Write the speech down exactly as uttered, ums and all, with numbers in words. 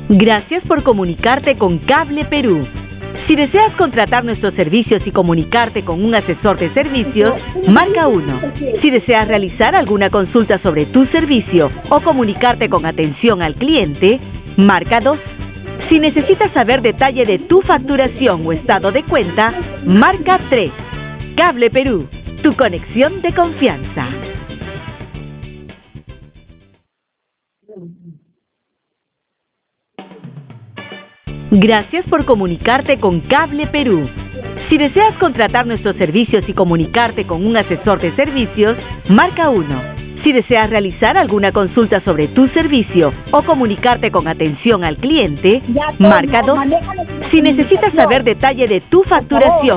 Gracias por comunicarte con Cable Perú. Si deseas contratar nuestros servicios y comunicarte con un asesor de servicios, marca uno. Si deseas realizar alguna consulta sobre tu servicio o comunicarte con atención al cliente, marca dos. Si necesitas saber detalle de tu facturación o estado de cuenta, marca tres. Cable Perú, tu conexión de confianza. Gracias por comunicarte con Cable Perú. Si deseas contratar nuestros servicios y comunicarte con un asesor de servicios, marca uno. Si deseas realizar alguna consulta sobre tu servicio o comunicarte con atención al cliente, marca dos. Si necesitas saber detalle de tu facturación